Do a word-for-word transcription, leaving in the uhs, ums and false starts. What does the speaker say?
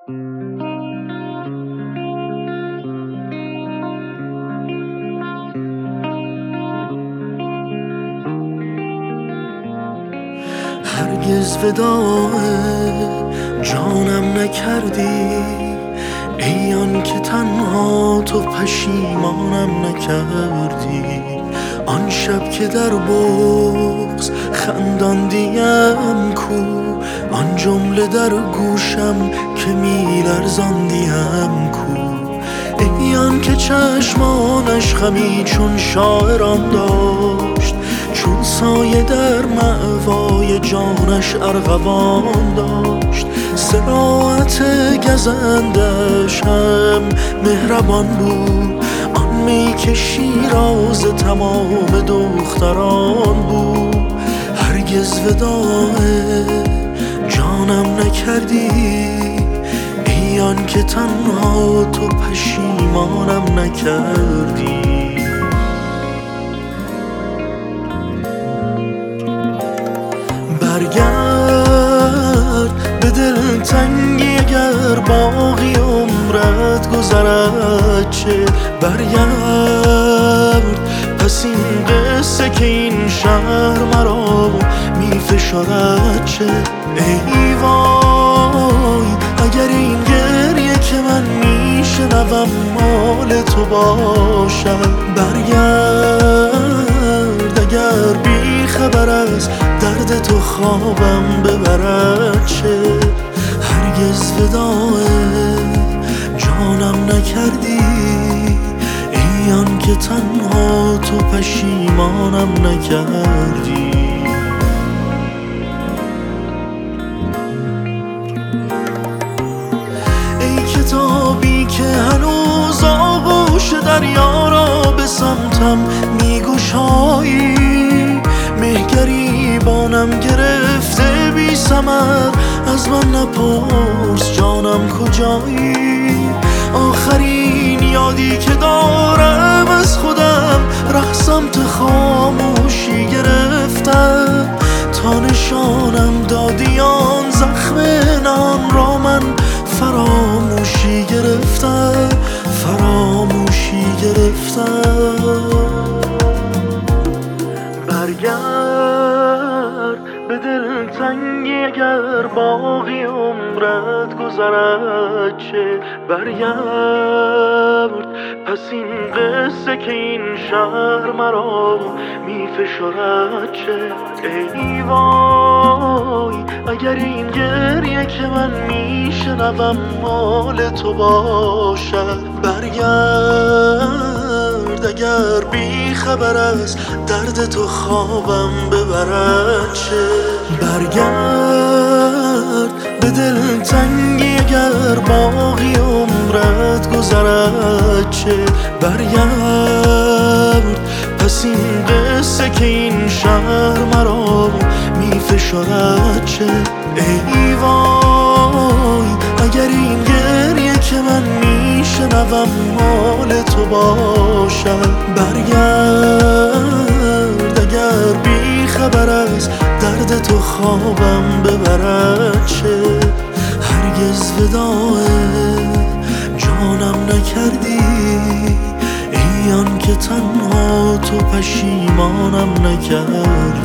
هرگز وداع جانم نکردی، ای آن که تنها تو پشیمانم نکردی. آن شب که در بغض خنداندیم کو، آن جمله در گوشم که میلرزاندیم کو. ای آن که چشمانش خمی چون شاعران داشت، چون سایه در مأوای جانش ارغوان داشت. صراحت گزندش هم مهربان بود، آن می که شیراز تمام دختران بود. هرگز وداع جانم نکردی، ای آن که تنها تو پشیمانم نکردی. برگرد به دلتنگی اگر باقی عمرت گذرد چه، برگرد پس این قصه که این شهر مرا می فشارد چه. ای وای اگر این گریه که من می شنوم مال تو باشد. برگرد اگر بی خبر از درد تو خوابم ببرد چه. هرگز وداع جانم نکردی، ای آن که تنها تو پشیمانم نکردی. ای کتابی که هنوز آغوش دریا را به سمتم میگشایی، مهگریبانم گرفته بی ثمر، از من نپرس جانم کجایی. آخرین یادی که دارم از خودم ره سمت خاموشی گرفتم، تا نشانم دادی آن زخم نان را من فراموشی گرفتم، فراموشی گرفتم. برگرد به دلتنگی اگر باقی عمرت گذرد چه، برگرد پس این قصه که این شهر مرا می فشارد چه. ای وای اگر این گریه که من می شنوم مال تو باشد. برگرد اگر بی خبر از درد تو خوابم ببرد چه. برگرد به دلتنگی اگر باقی عمرت گذرد چه، برگرد پس این قصه که این شهر مرا می فشارد چه. ای وای اگر این گریه که من می شنوم مال تو باشد. برگرد اگر بی خبر از درد تو خوابم ببرد چه. هرگز وداع جانم نکردی، ای آن که تنها تو پشیمانم نکردی.